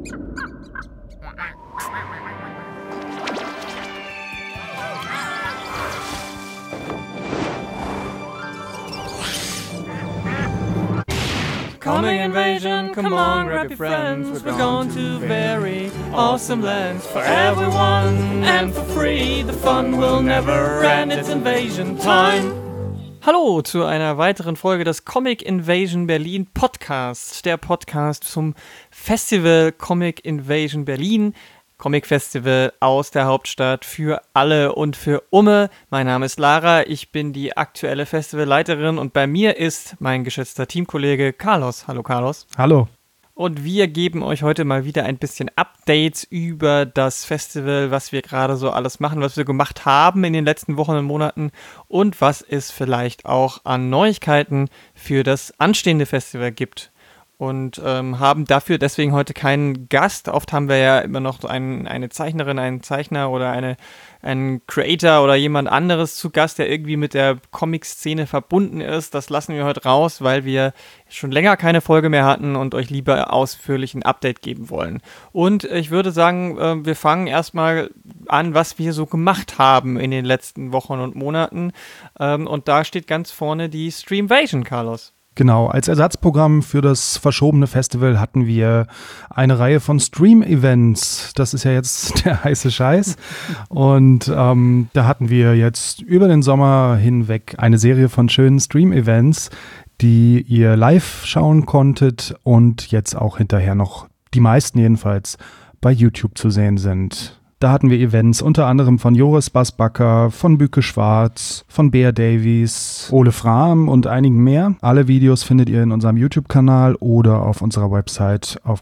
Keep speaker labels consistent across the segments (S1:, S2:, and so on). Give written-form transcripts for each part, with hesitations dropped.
S1: Comic Invasion, come on, grab your friends. We're going to very awesome lands for everyone and for free. The fun will never end, it's Invasion time. Hallo zu einer weiteren Folge des Comic Invasion Berlin Podcast. Der Podcast zum Festival Comic Invasion Berlin. Comic Festival aus der Hauptstadt für alle und für Umme. Mein Name ist Lara, ich bin die aktuelle Festivalleiterin und bei mir ist mein geschätzter Teamkollege Carlos. Hallo Carlos.
S2: Hallo.
S1: Und wir geben euch heute mal wieder ein bisschen Updates über das Festival, was wir gerade so alles machen, was wir gemacht haben in den letzten Wochen und Monaten und was es vielleicht auch an Neuigkeiten für das anstehende Festival gibt. Und haben dafür deswegen heute keinen Gast. Oft haben wir ja immer noch so eine Zeichnerin, einen Zeichner oder einen Creator oder jemand anderes zu Gast, der irgendwie mit der Comic-Szene verbunden ist. Das lassen wir heute raus, weil wir schon länger keine Folge mehr hatten und euch lieber ausführlich ein Update geben wollen. Und ich würde sagen, wir fangen erstmal an, was wir so gemacht haben in den letzten Wochen und Monaten. Und da steht ganz vorne die Streamvasion, Carlos.
S2: Genau, als Ersatzprogramm für das verschobene Festival hatten wir eine Reihe von Stream-Events. Das ist ja jetzt der heiße Scheiß. Und da hatten wir jetzt über den Sommer hinweg eine Serie von schönen Stream-Events, die ihr live schauen konntet und jetzt auch hinterher noch, die meisten jedenfalls, bei YouTube zu sehen sind. Da hatten wir Events unter anderem von Joris Bassbacker, von Büke Schwarz, von Bea Davies, Ole Frahm und einigen mehr. Alle Videos findet ihr in unserem YouTube-Kanal oder auf unserer Website auf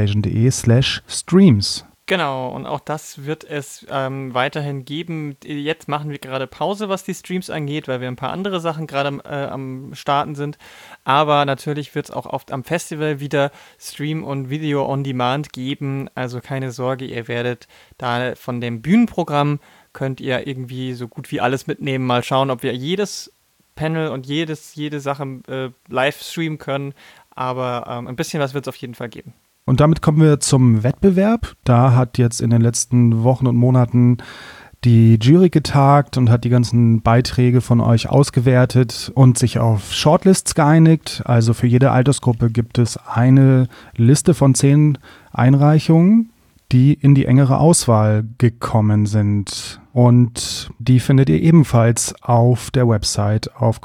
S2: comicinvasion.de/streams.
S1: Genau, und auch das wird es weiterhin geben. Jetzt machen wir gerade Pause, was die Streams angeht, weil wir ein paar andere Sachen gerade am Starten sind. Aber natürlich wird es auch oft am Festival wieder Stream und Video on Demand geben. Also keine Sorge, ihr werdet da von dem Bühnenprogramm, könnt ihr irgendwie so gut wie alles mitnehmen. Mal schauen, ob wir jedes Panel und jede Sache live streamen können. Aber ein bisschen was wird es auf jeden Fall geben.
S2: Und damit kommen wir zum Wettbewerb. Da hat jetzt in den letzten Wochen und Monaten die Jury getagt und hat die ganzen Beiträge von euch ausgewertet und sich auf Shortlists geeinigt. Also für jede Altersgruppe gibt es eine Liste von 10 Einreichungen, die in die engere Auswahl gekommen sind. Und die findet ihr ebenfalls auf der Website auf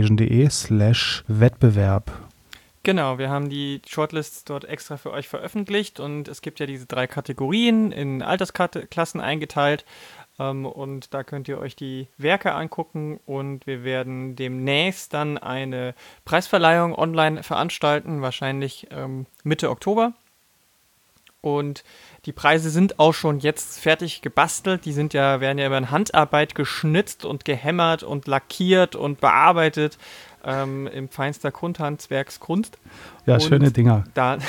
S2: comicinvasion.de/Wettbewerb.
S1: Genau, wir haben die Shortlists dort extra für euch veröffentlicht und es gibt ja diese 3 Kategorien in Altersklassen eingeteilt und da könnt ihr euch die Werke angucken und wir werden demnächst dann eine Preisverleihung online veranstalten, wahrscheinlich Mitte Oktober. Und die Preise sind auch schon jetzt fertig gebastelt. Die werden ja über Handarbeit geschnitzt und gehämmert und lackiert und bearbeitet im feinster Kunsthandwerkskunst.
S2: Ja,
S1: und
S2: schöne Dinger.
S1: Da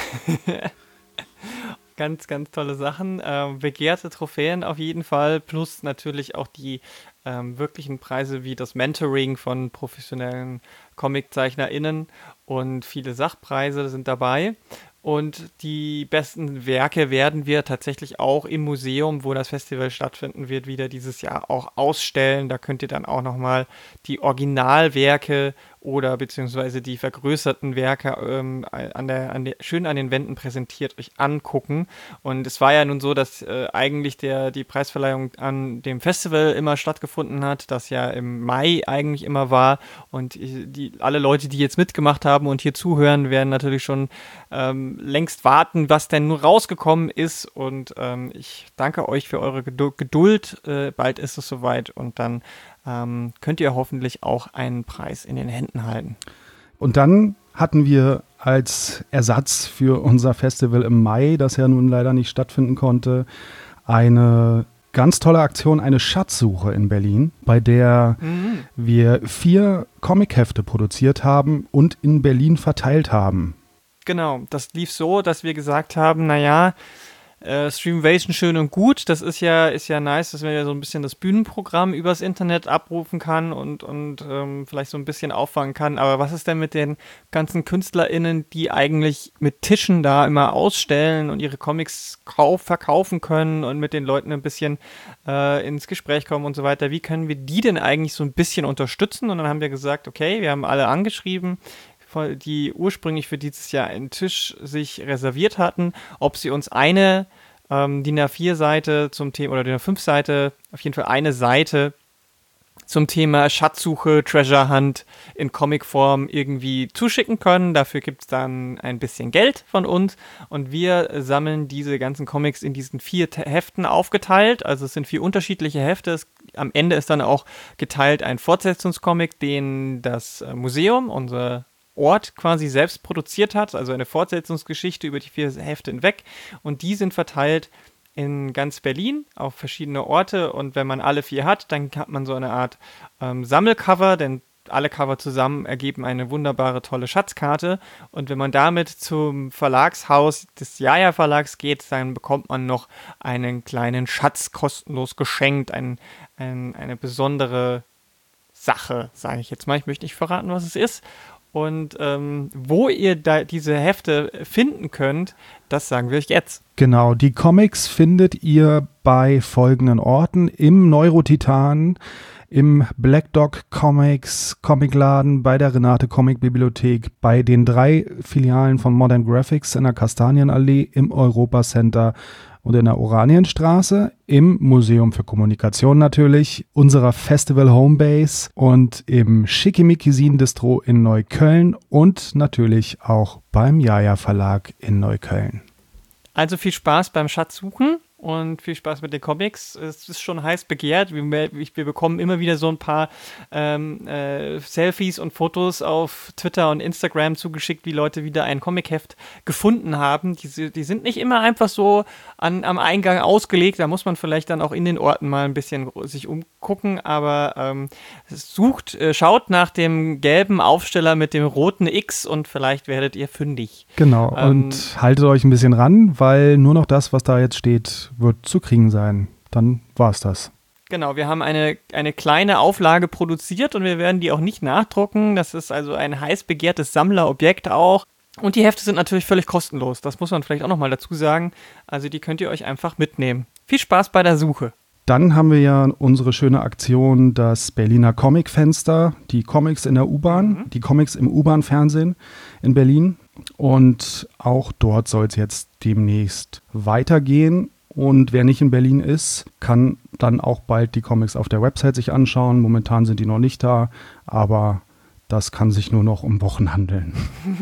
S1: ganz, ganz tolle Sachen. Begehrte Trophäen auf jeden Fall. Plus natürlich auch die wirklichen Preise wie das Mentoring von professionellen ComiczeichnerInnen und viele Sachpreise sind dabei. Und die besten Werke werden wir tatsächlich auch im Museum, wo das Festival stattfinden wird, wieder dieses Jahr auch ausstellen. Da könnt ihr dann auch nochmal die Originalwerke oder beziehungsweise die vergrößerten Werke schön an den Wänden präsentiert euch angucken. Und es war ja nun so, dass eigentlich die Preisverleihung an dem Festival immer stattgefunden hat, das ja im Mai eigentlich immer war. Und alle Leute, die jetzt mitgemacht haben und hier zuhören, werden natürlich schon längst warten, was denn nun rausgekommen ist. Und ich danke euch für eure Geduld. Bald ist es soweit und dann könnt ihr hoffentlich auch einen Preis in den Händen halten.
S2: Und dann hatten wir als Ersatz für unser Festival im Mai, das ja nun leider nicht stattfinden konnte, eine ganz tolle Aktion, eine Schatzsuche in Berlin, bei der wir 4 Comichefte produziert haben und in Berlin verteilt haben.
S1: Genau, das lief so, dass wir gesagt haben, naja, Streamvation schön und gut. Das ist ja nice, dass man ja so ein bisschen das Bühnenprogramm übers Internet abrufen kann und vielleicht so ein bisschen auffangen kann. Aber was ist denn mit den ganzen KünstlerInnen, die eigentlich mit Tischen da immer ausstellen und ihre Comics verkaufen können und mit den Leuten ein bisschen ins Gespräch kommen und so weiter? Wie können wir die denn eigentlich so ein bisschen unterstützen? Und dann haben wir gesagt, okay, wir haben alle angeschrieben, die ursprünglich für dieses Jahr einen Tisch sich reserviert hatten, ob sie uns eine DIN A4-Seite zum Thema oder DIN A5-Seite, auf jeden Fall eine Seite zum Thema Schatzsuche, Treasure Hunt in Comicform irgendwie zuschicken können. Dafür gibt es dann ein bisschen Geld von uns und wir sammeln diese ganzen Comics in diesen 4 Heften aufgeteilt. Also es sind 4 unterschiedliche Hefte. Am Ende ist dann auch geteilt ein Fortsetzungscomic, den das Museum, unser Ort quasi selbst produziert hat, also eine Fortsetzungsgeschichte über die 4 Hefte hinweg und die sind verteilt in ganz Berlin auf verschiedene Orte und wenn man alle 4 hat, dann hat man so eine Art Sammelcover, denn alle Cover zusammen ergeben eine wunderbare, tolle Schatzkarte und wenn man damit zum Verlagshaus des Jaja Verlags geht, dann bekommt man noch einen kleinen Schatz kostenlos geschenkt, eine besondere Sache, sage ich jetzt mal. Ich möchte nicht verraten, was es ist. Und wo ihr diese Hefte finden könnt, das sagen wir euch jetzt.
S2: Genau, die Comics findet ihr bei folgenden Orten: im Neurotitan, im Black Dog Comics Comicladen, bei der Renate Comic Bibliothek, bei den 3 Filialen von Modern Graphics in der Kastanienallee, im Europa Center und in der Oranienstraße, im Museum für Kommunikation natürlich, unserer Festival Homebase und im Schickimicki Distro in Neukölln und natürlich auch beim Jaja Verlag in Neukölln.
S1: Also viel Spaß beim Schatzsuchen und viel Spaß mit den Comics. Es ist schon heiß begehrt. Wir bekommen immer wieder so ein paar Selfies und Fotos auf Twitter und Instagram zugeschickt, wie Leute wieder ein Comicheft gefunden haben. Die sind nicht immer einfach so am Eingang ausgelegt. Da muss man vielleicht dann auch in den Orten mal ein bisschen sich umgucken. Aber schaut nach dem gelben Aufsteller mit dem roten X und vielleicht werdet ihr fündig.
S2: Genau, und haltet euch ein bisschen ran, weil nur noch das, was da jetzt steht, wird zu kriegen sein. Dann war's das.
S1: Genau, wir haben eine kleine Auflage produziert und wir werden die auch nicht nachdrucken. Das ist also ein heiß begehrtes Sammlerobjekt auch. Und die Hefte sind natürlich völlig kostenlos. Das muss man vielleicht auch nochmal dazu sagen. Also die könnt ihr euch einfach mitnehmen. Viel Spaß bei der Suche.
S2: Dann haben wir ja unsere schöne Aktion, das Berliner Comicfenster, die Comics in der U-Bahn, die Comics im U-Bahn-Fernsehen in Berlin. Und auch dort soll es jetzt demnächst weitergehen. Und wer nicht in Berlin ist, kann dann auch bald die Comics auf der Website sich anschauen. Momentan sind die noch nicht da, aber das kann sich nur noch um Wochen handeln.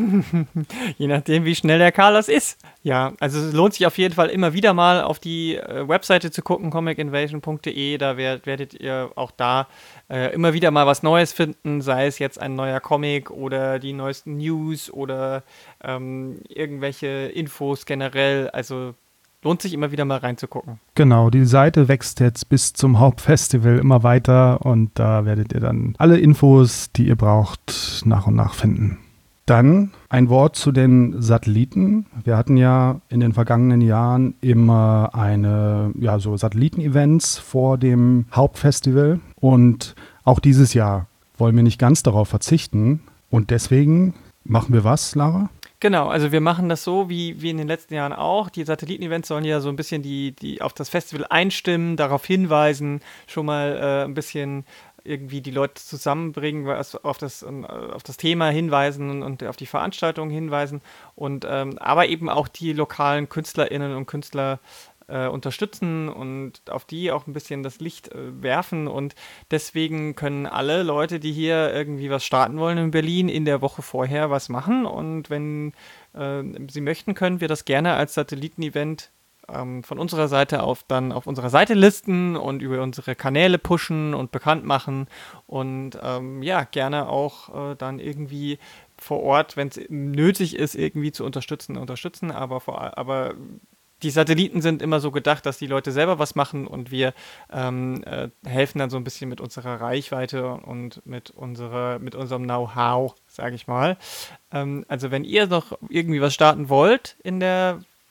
S1: Je nachdem, wie schnell der Carlos ist. Ja, also es lohnt sich auf jeden Fall immer wieder mal auf die Webseite zu gucken, comicinvasion.de. Da werdet ihr auch da immer wieder mal was Neues finden, sei es jetzt ein neuer Comic oder die neuesten News oder irgendwelche Infos generell. Also lohnt sich immer wieder mal reinzugucken.
S2: Genau, die Seite wächst jetzt bis zum Hauptfestival immer weiter und da werdet ihr dann alle Infos, die ihr braucht, nach und nach finden. Dann ein Wort zu den Satelliten. Wir hatten ja in den vergangenen Jahren immer so Satelliten-Events vor dem Hauptfestival und auch dieses Jahr wollen wir nicht ganz darauf verzichten und deswegen machen wir was, Lara?
S1: Genau, also wir machen das so wie in den letzten Jahren auch. Die Satelliten-Events sollen ja so ein bisschen die auf das Festival einstimmen, darauf hinweisen, schon mal ein bisschen irgendwie die Leute zusammenbringen, auf das Thema hinweisen und auf die Veranstaltung hinweisen und aber eben auch die lokalen KünstlerInnen und Künstler unterstützen und auf die auch ein bisschen das Licht werfen und deswegen können alle Leute, die hier irgendwie was starten wollen in Berlin, in der Woche vorher was machen und wenn sie möchten, können wir das gerne als Satelliten-Event von unserer Seite auf unserer Seite listen und über unsere Kanäle pushen und bekannt machen und gerne auch dann irgendwie vor Ort, wenn es nötig ist, irgendwie zu unterstützen, aber die Satelliten sind immer so gedacht, dass die Leute selber was machen und wir helfen dann so ein bisschen mit unserer Reichweite und mit unserem Know-how, sage ich mal. Also wenn ihr noch irgendwie was starten wollt in der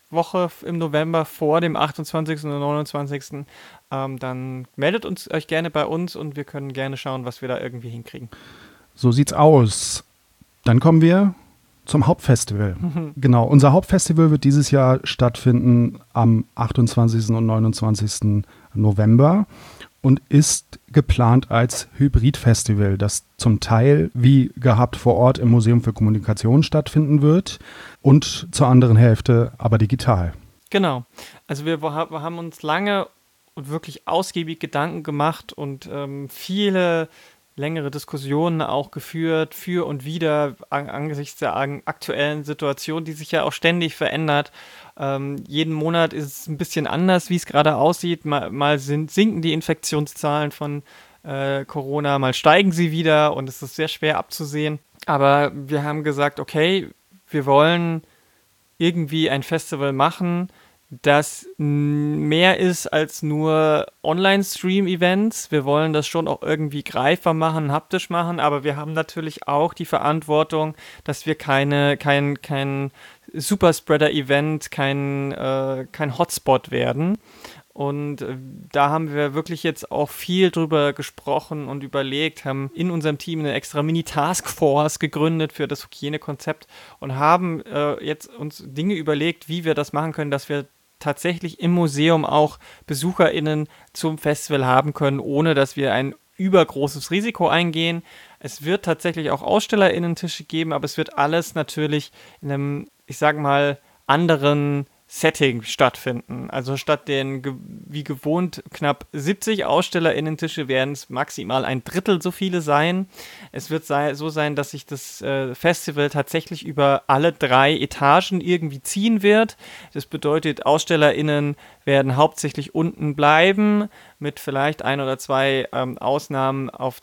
S1: Woche im November vor dem 28. und 29. Dann meldet euch gerne bei uns und wir können gerne schauen, was wir da irgendwie hinkriegen.
S2: So sieht's aus. Dann kommen wir zum Hauptfestival. Genau, unser Hauptfestival wird dieses Jahr stattfinden am 28. und 29. November und ist geplant als Hybridfestival, das zum Teil wie gehabt vor Ort im Museum für Kommunikation stattfinden wird und zur anderen Hälfte aber digital.
S1: Genau, also wir haben uns lange und wirklich ausgiebig Gedanken gemacht und viele längere Diskussionen auch geführt, für und wider, angesichts der aktuellen Situation, die sich ja auch ständig verändert. Jeden Monat ist es ein bisschen anders, wie es gerade aussieht. Mal sinken die Infektionszahlen von Corona, mal steigen sie wieder und es ist sehr schwer abzusehen. Aber wir haben gesagt, okay, wir wollen irgendwie ein Festival machen, das mehr ist als nur Online-Stream-Events. Wir wollen das schon auch irgendwie greifbar machen, haptisch machen, aber wir haben natürlich auch die Verantwortung, dass wir kein Superspreader-Event, kein Hotspot werden. Und da haben wir wirklich jetzt auch viel drüber gesprochen und überlegt, haben in unserem Team eine extra Mini-Taskforce gegründet für das Hygienekonzept und haben jetzt uns Dinge überlegt, wie wir das machen können, dass wir tatsächlich im Museum auch BesucherInnen zum Festival haben können, ohne dass wir ein übergroßes Risiko eingehen. Es wird tatsächlich auch AusstellerInnen-Tische geben, aber es wird alles natürlich in einem, ich sag mal, anderen Setting stattfinden. Also statt den wie gewohnt knapp 70 AusstellerInnen-Tische werden es maximal ein Drittel so viele sein. Es wird so sein, dass sich das Festival tatsächlich über alle 3 Etagen irgendwie ziehen wird. Das bedeutet, AusstellerInnen werden hauptsächlich unten bleiben, mit vielleicht 1 oder 2 Ausnahmen auf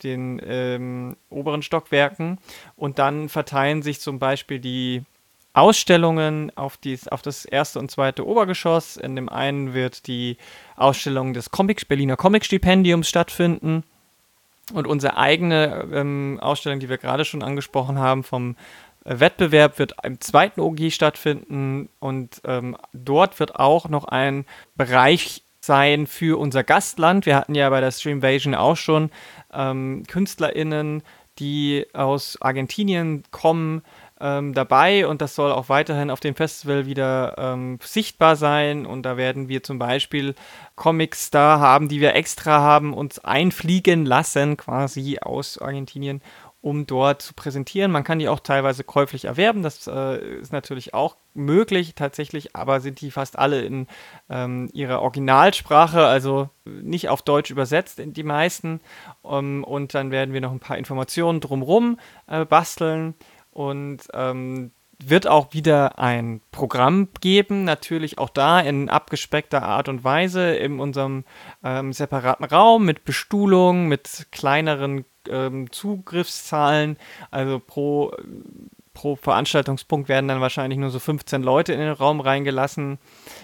S1: den oberen Stockwerken. Und dann verteilen sich zum Beispiel die Ausstellungen auf das erste und zweite Obergeschoss. In dem einen wird die Ausstellung des Berliner Comic-Stipendiums stattfinden und unsere eigene Ausstellung, die wir gerade schon angesprochen haben, vom Wettbewerb wird im zweiten OG stattfinden und dort wird auch noch ein Bereich sein für unser Gastland. Wir hatten ja bei der Streamvasion auch schon KünstlerInnen, die aus Argentinien kommen, dabei und das soll auch weiterhin auf dem Festival wieder sichtbar sein und da werden wir zum Beispiel Comics da haben, die wir extra haben uns einfliegen lassen, quasi aus Argentinien, um dort zu präsentieren. Man kann die auch teilweise käuflich erwerben, das ist natürlich auch möglich tatsächlich, aber sind die fast alle in ihrer Originalsprache, also nicht auf Deutsch übersetzt, in die meisten. Und dann werden wir noch ein paar Informationen drumherum basteln. Und wird auch wieder ein Programm geben, natürlich auch da in abgespeckter Art und Weise in unserem separaten Raum mit Bestuhlung, mit kleineren Zugriffszahlen, also pro Veranstaltungspunkt werden dann wahrscheinlich nur so 15 Leute in den Raum reingelassen.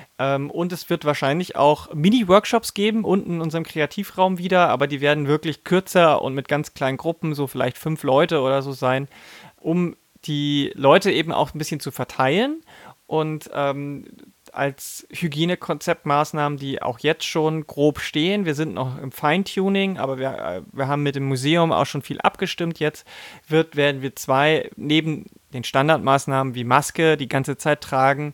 S1: Und es wird wahrscheinlich auch Mini-Workshops geben, unten in unserem Kreativraum wieder, aber die werden wirklich kürzer und mit ganz kleinen Gruppen, so vielleicht 5 Leute oder so sein, um die Leute eben auch ein bisschen zu verteilen und als Hygienekonzeptmaßnahmen, die auch jetzt schon grob stehen. Wir sind noch im Feintuning, aber wir haben mit dem Museum auch schon viel abgestimmt. Jetzt werden wir 2 neben den Standardmaßnahmen wie Maske die ganze Zeit tragen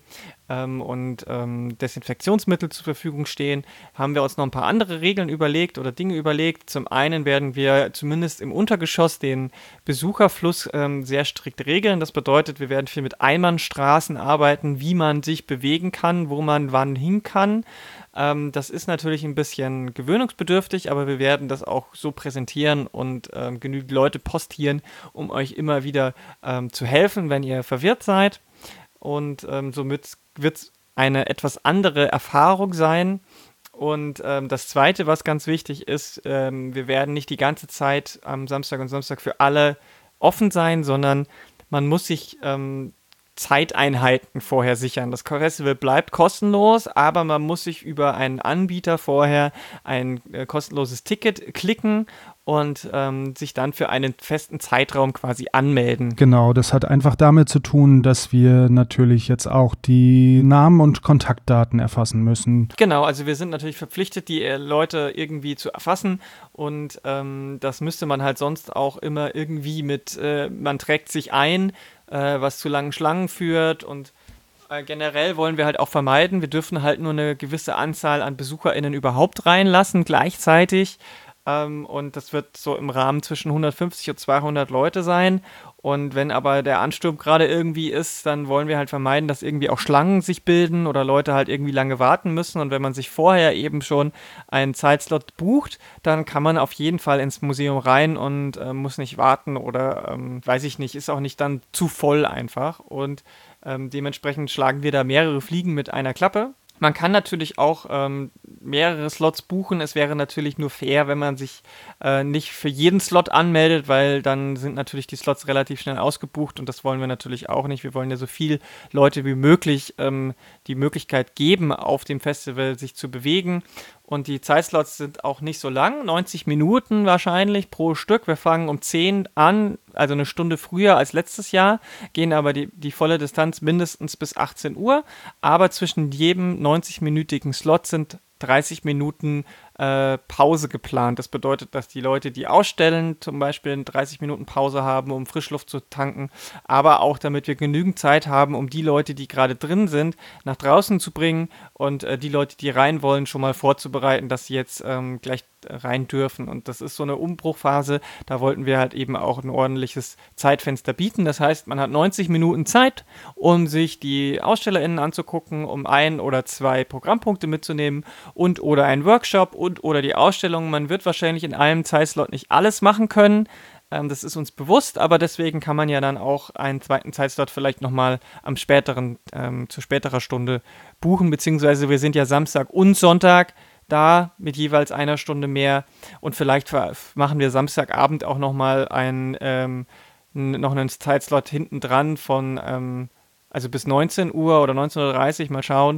S1: und Desinfektionsmittel zur Verfügung stehen, haben wir uns noch ein paar andere Regeln überlegt oder Dinge überlegt. Zum einen werden wir zumindest im Untergeschoss den Besucherfluss sehr strikt regeln. Das bedeutet, wir werden viel mit Einbahnstraßen arbeiten, wie man sich bewegen kann, wo man wann hin kann. Das ist natürlich ein bisschen gewöhnungsbedürftig, aber wir werden das auch so präsentieren und genügend Leute postieren, um euch immer wieder zu helfen, wenn ihr verwirrt seid. Und somit wird es eine etwas andere Erfahrung sein. Und das Zweite, was ganz wichtig ist, wir werden nicht die ganze Zeit am Samstag und Samstag für alle offen sein, sondern man muss sich Zeiteinheiten vorher sichern. Das Festival bleibt kostenlos, aber man muss sich über einen Anbieter vorher ein kostenloses Ticket klicken und sich dann für einen festen Zeitraum quasi anmelden.
S2: Genau, das hat einfach damit zu tun, dass wir natürlich jetzt auch die Namen und Kontaktdaten erfassen müssen.
S1: Genau, also wir sind natürlich verpflichtet, die Leute irgendwie zu erfassen und das müsste man halt sonst auch immer irgendwie mit, man trägt sich ein, was zu langen Schlangen führt und generell wollen wir halt auch vermeiden, wir dürfen halt nur eine gewisse Anzahl an BesucherInnen überhaupt reinlassen gleichzeitig. Und das wird so im Rahmen zwischen 150 und 200 Leute sein. Und wenn aber der Ansturm gerade irgendwie ist, dann wollen wir halt vermeiden, dass irgendwie auch Schlangen sich bilden oder Leute halt irgendwie lange warten müssen. Und wenn man sich vorher eben schon einen Zeitslot bucht, dann kann man auf jeden Fall ins Museum rein und muss nicht warten oder weiß ich nicht, ist auch nicht dann zu voll einfach. Und dementsprechend schlagen wir da mehrere Fliegen mit einer Klappe. Man kann natürlich auch mehrere Slots buchen. Es wäre natürlich nur fair, wenn man sich nicht für jeden Slot anmeldet, weil dann sind natürlich die Slots relativ schnell ausgebucht und das wollen wir natürlich auch nicht. Wir wollen ja so viele Leute wie möglich die Möglichkeit geben, auf dem Festival sich zu bewegen. Und die Zeitslots sind auch nicht so lang, 90 Minuten wahrscheinlich pro Stück. Wir fangen um 10 an, also eine Stunde früher als letztes Jahr, gehen aber die volle Distanz mindestens bis 18 Uhr. Aber zwischen jedem 90-minütigen Slot sind 30 Minuten Pause geplant. Das bedeutet, dass die Leute, die ausstellen, zum Beispiel 30 Minuten Pause haben, um Frischluft zu tanken, aber auch damit wir genügend Zeit haben, um die Leute, die gerade drin sind, nach draußen zu bringen und die Leute, die rein wollen, schon mal vorzubereiten, dass sie jetzt gleich rein dürfen. Und das ist so eine Umbruchphase, da wollten wir halt eben auch ein ordentliches Zeitfenster bieten. Das heißt, man hat 90 Minuten Zeit, um sich die AusstellerInnen anzugucken, um 1 oder 2 Programmpunkte mitzunehmen und oder einen Workshop und oder die Ausstellung. Man wird wahrscheinlich in einem Zeitslot nicht alles machen können. Das ist uns bewusst, aber deswegen kann man ja dann auch einen zweiten Zeitslot vielleicht nochmal zu späterer Stunde buchen, beziehungsweise wir sind ja Samstag und Sonntag da mit jeweils einer Stunde mehr und vielleicht machen wir Samstagabend auch nochmal noch einen Zeitslot hinten dran von also bis 19 Uhr oder 19:30 Uhr, mal schauen,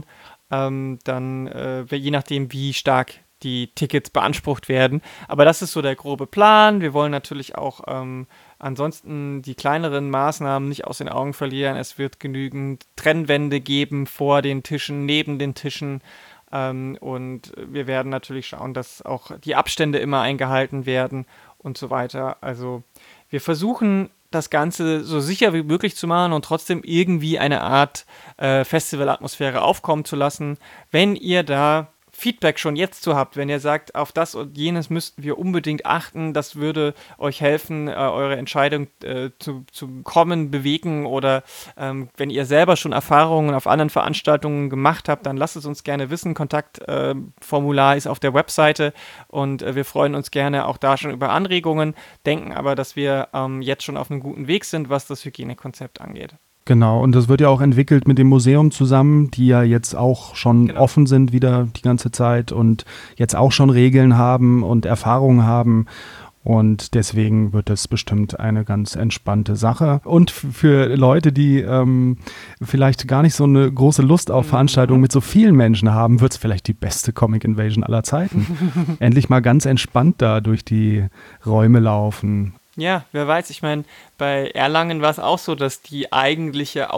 S1: dann je nachdem, wie stark die Tickets beansprucht werden. Aber das ist so der grobe Plan. Wir wollen natürlich auch ansonsten die kleineren Maßnahmen nicht aus den Augen verlieren. Es wird genügend Trennwände geben vor den Tischen, neben den Tischen. Und wir werden natürlich schauen, dass auch die Abstände immer eingehalten werden und so weiter. Also wir versuchen, das Ganze so sicher wie möglich zu machen und trotzdem irgendwie eine Art Festivalatmosphäre aufkommen zu lassen. Wenn ihr da Feedback schon jetzt zu habt, wenn ihr sagt, auf das und jenes müssten wir unbedingt achten, das würde euch helfen, eure Entscheidung zu kommen, bewegen oder wenn ihr selber schon Erfahrungen auf anderen Veranstaltungen gemacht habt, dann lasst es uns gerne wissen. Kontaktformular ist auf der Webseite und wir freuen uns gerne auch da schon über Anregungen, denken aber, dass wir jetzt schon auf einem guten Weg sind, was das Hygienekonzept angeht.
S2: Genau, und das wird ja auch entwickelt mit dem Museum zusammen, die ja jetzt auch schon offen sind wieder die ganze Zeit und jetzt auch schon Regeln haben und Erfahrungen haben. Und deswegen wird es bestimmt eine ganz entspannte Sache. Und für Leute, die vielleicht gar nicht so eine große Lust auf Veranstaltungen mit so vielen Menschen haben, wird es vielleicht die beste Comic Invasion aller Zeiten. Endlich mal ganz entspannt da durch die Räume laufen.
S1: Ja, wer weiß, ich meine, bei Erlangen war es auch so, dass die eigentliche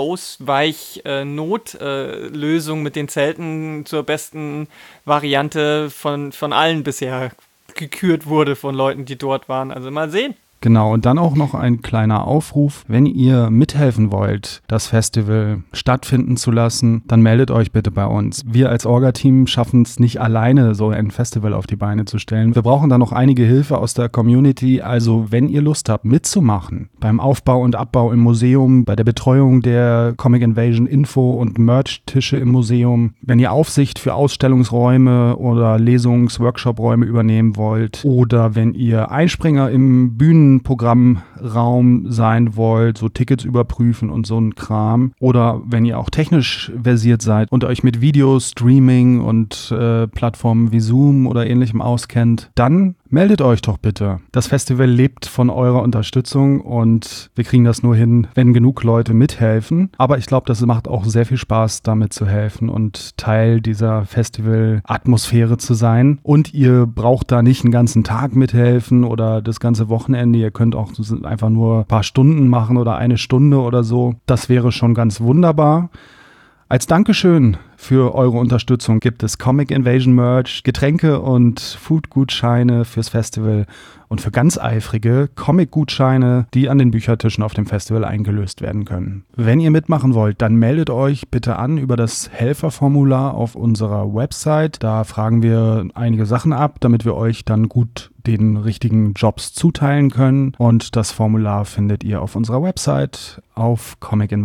S1: Ausweich-Notlösung mit den Zelten zur besten Variante von allen bisher gekürt wurde von Leuten, die dort waren. Also mal sehen.
S2: Genau, und dann auch noch ein kleiner Aufruf. Wenn ihr mithelfen wollt, das Festival stattfinden zu lassen, dann meldet euch bitte bei uns. Wir als Orga-Team schaffen es nicht alleine, so ein Festival auf die Beine zu stellen. Wir brauchen da noch einige Hilfe aus der Community. Also wenn ihr Lust habt, mitzumachen beim Aufbau und Abbau im Museum, bei der Betreuung der Comic Invasion Info- und Merch-Tische im Museum, wenn ihr Aufsicht für Ausstellungsräume oder Lesungs-Workshop-Räume übernehmen wollt oder wenn ihr Einspringer im Bühnenprogrammraum sein wollt, so Tickets überprüfen und so ein Kram. Oder wenn ihr auch technisch versiert seid und euch mit Video, Streaming und Plattformen wie Zoom oder ähnlichem auskennt, dann meldet euch doch bitte. Das Festival lebt von eurer Unterstützung und wir kriegen das nur hin, wenn genug Leute mithelfen. Aber ich glaube, das macht auch sehr viel Spaß, damit zu helfen und Teil dieser Festival-Atmosphäre zu sein. Und ihr braucht da nicht einen ganzen Tag mithelfen oder das ganze Wochenende. Ihr könnt auch einfach nur ein paar Stunden machen oder eine Stunde oder so. Das wäre schon ganz wunderbar. Als Dankeschön für eure Unterstützung gibt es Comic Invasion Merch, Getränke und Food-Gutscheine fürs Festival und für ganz eifrige Comic-Gutscheine, die an den Büchertischen auf dem Festival eingelöst werden können. Wenn ihr mitmachen wollt, dann meldet euch bitte an über das Helferformular auf unserer Website. Da fragen wir einige Sachen ab, damit wir euch dann gut den richtigen Jobs zuteilen können. Und das Formular findet ihr auf unserer Website auf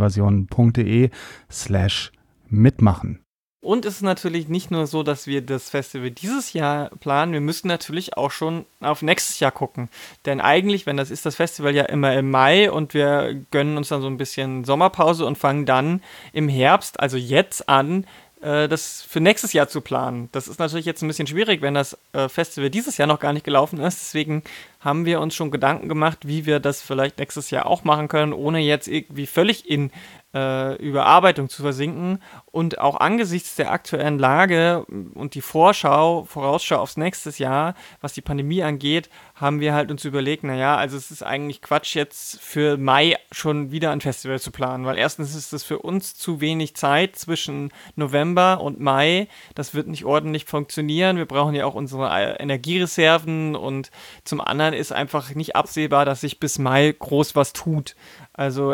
S2: comicinvasion.de/mitmachen.
S1: Und es ist natürlich nicht nur so, dass wir das Festival dieses Jahr planen, wir müssen natürlich auch schon auf nächstes Jahr gucken. Denn eigentlich, wenn das Festival ja immer im Mai und wir gönnen uns dann so ein bisschen Sommerpause und fangen dann im Herbst, also jetzt an, das für nächstes Jahr zu planen. Das ist natürlich jetzt ein bisschen schwierig, wenn das Festival dieses Jahr noch gar nicht gelaufen ist. Deswegen haben wir uns schon Gedanken gemacht, wie wir das vielleicht nächstes Jahr auch machen können, ohne jetzt irgendwie völlig in Überarbeitung zu versinken. Und auch angesichts der aktuellen Lage und die Vorausschau aufs nächste Jahr, was die Pandemie angeht, haben wir halt uns überlegt, naja, also es ist eigentlich Quatsch, jetzt für Mai schon wieder ein Festival zu planen, weil erstens ist es für uns zu wenig Zeit zwischen November und Mai. Das wird nicht ordentlich funktionieren. Wir brauchen ja auch unsere Energiereserven und zum anderen ist einfach nicht absehbar, dass sich bis Mai groß was tut. Also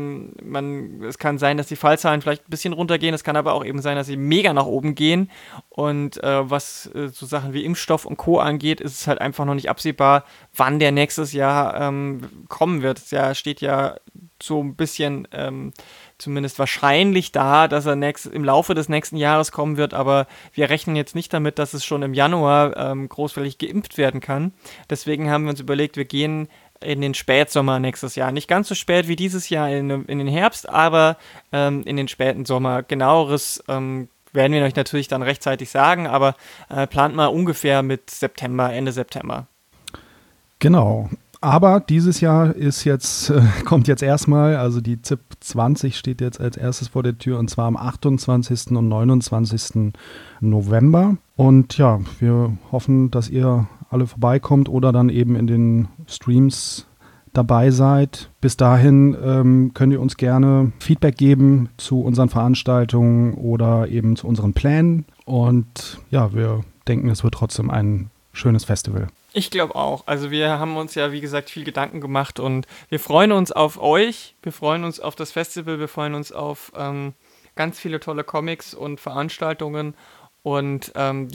S1: es kann sein, dass die Fallzahlen vielleicht ein bisschen runtergehen, es kann aber auch eben sein, dass sie mega nach oben gehen und was so Sachen wie Impfstoff und Co. angeht, ist es halt einfach noch nicht absehbar, wann der nächstes Jahr kommen wird. Es steht ja so ein bisschen zumindest wahrscheinlich da, dass er im Laufe des nächsten Jahres kommen wird, aber wir rechnen jetzt nicht damit, dass es schon im Januar großflächig geimpft werden kann. Deswegen haben wir uns überlegt, wir gehen in den Spätsommer nächstes Jahr. Nicht ganz so spät wie dieses Jahr in den Herbst, aber in den späten Sommer. Genaueres werden wir euch natürlich dann rechtzeitig sagen, aber plant mal ungefähr mit Ende September.
S2: Genau. Aber dieses Jahr kommt jetzt erstmal, also die ZIP 20 steht jetzt als erstes vor der Tür und zwar am 28. und 29. November. Und ja, wir hoffen, dass ihr alle vorbeikommt oder dann eben in den Streams dabei seid. Bis dahin könnt ihr uns gerne Feedback geben zu unseren Veranstaltungen oder eben zu unseren Plänen. Und ja, wir denken, es wird trotzdem ein schönes Festival.
S1: Ich glaube auch. Also wir haben uns ja, wie gesagt, viel Gedanken gemacht und wir freuen uns auf euch, wir freuen uns auf das Festival, wir freuen uns auf ganz viele tolle Comics und Veranstaltungen. Und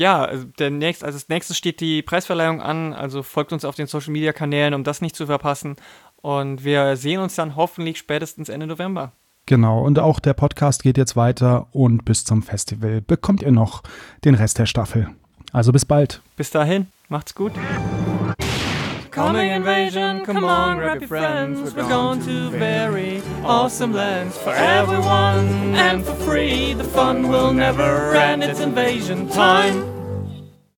S1: als nächstes steht die Preisverleihung an, also folgt uns auf den Social-Media-Kanälen, um das nicht zu verpassen. Und wir sehen uns dann hoffentlich spätestens Ende November.
S2: Genau, und auch der Podcast geht jetzt weiter und bis zum Festival bekommt ihr noch den Rest der Staffel. Also bis bald.
S1: Bis dahin, macht's gut. Comic Invasion, come on, grab your friends. We're going to very awesome lands for everyone and for free. The fun will never end, it's invasion time.